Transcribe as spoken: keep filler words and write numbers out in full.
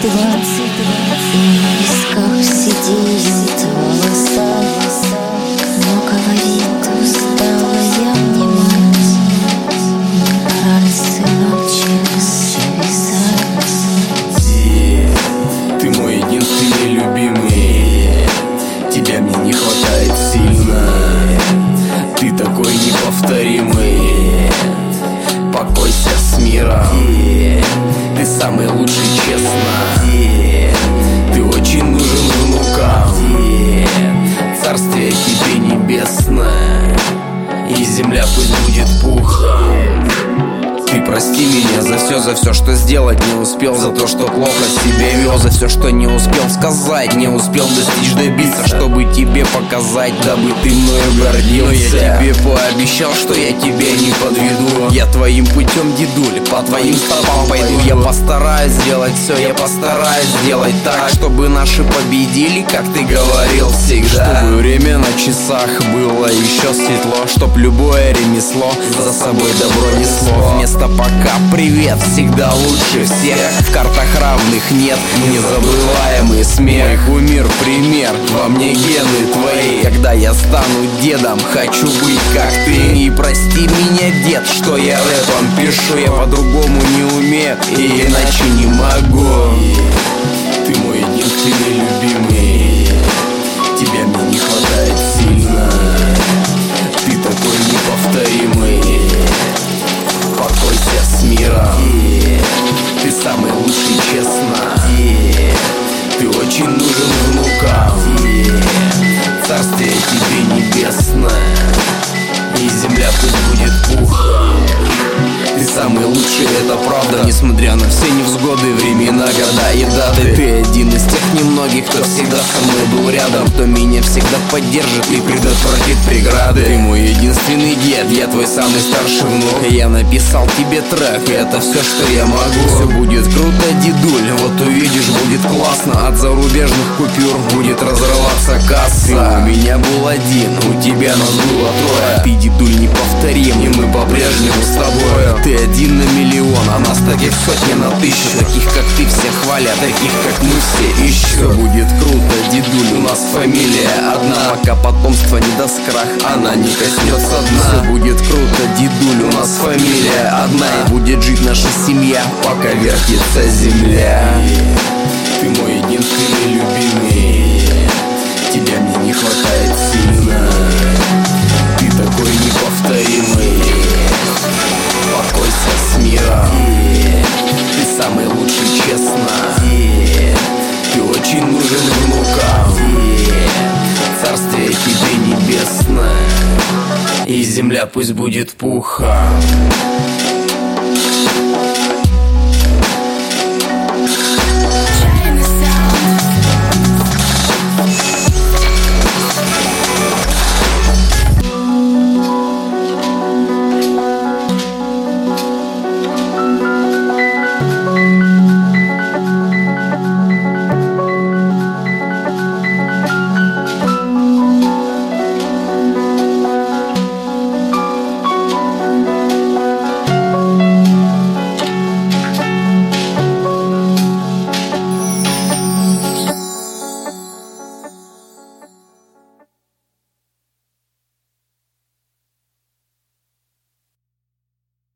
два. На висках сидеют волоса, но говорит усталая мне мать: пора ли, сыночек, завязать. Ты мой единственный любимый, тебя мне не хватает сильно. Ты такой неповторимый, покойся с миром. Ты самый лучший, честно. Ты очень нужен внукам. Царствие тебе небесное, и земля пусть будет пухом. Ты прости меня за все, за все, что сделать не успел, за то, что плохо себя вел, за все, что не успел сказать, не успел достичь, добиться, чтобы тебе показать, дабы ты мною гордился. Но я тебе пообещал, что я тебя не подведу. Я твоим путем, дедуль, по твоим стопам пойду. Я постараюсь сделать все, я постараюсь сделать так, чтобы наши победили, как ты говорил всегда. Чтобы время на часах было еще светло, чтоб любое ремесло за собой добро несло. Вместо пока привет всегда лучше всех. В картах равных нет, незабываемый смех. Мой кумир, пример, во мне гены твои. Когда я стану дедом, хочу быть как ты. И прости меня, дед, что я рэпом пишу. Я по-другому не умею и иначе не могу. Ты мой единственный любимый, тебя мне не хватает сильно. Ты такой неповторимый, покойся с миром. Ты самый лучший, честно. Ты очень нужен внукам. Царствие тебе небесное, и земля пусть будет пухом. Ты самый лучший, это правда. Несмотря на все невзгоды, времена, года и даты, ты один из тех немногих, кто всегда со мной был рядом, кто меня всегда поддержит и предотвратит преграды. Ты мой единственный дед, я твой самый старший внук. Я написал тебе трек, и это все, что я могу. Все будет круто, дедуль, вот увидишь, будет классно. От зарубежных купюр будет разрываться касса. Ты у меня был один, у тебя нас было трое. Ты, дедуль, неповторим, и мы по-прежнему с тобой. Ты один на миллион, а нас таких сотни на тысячу. Таких, как ты, все хвалят, таких, как мы, все ищут. Все будет круто, дедуль, у нас фамилия одна. Пока потомство не даст крах, она не коснется дна. Все будет круто, дедуль, у нас фамилия одна. И будет жить наша семья, пока вертится земля. Ты мой единственный любимый, тебя мне не хватает сильно. Ты такой неповторимый, покойся с миром. Ты самый лучший, честно. Ты очень нужен внукам. Царствие тебе небесное, и земля пусть будет пухом.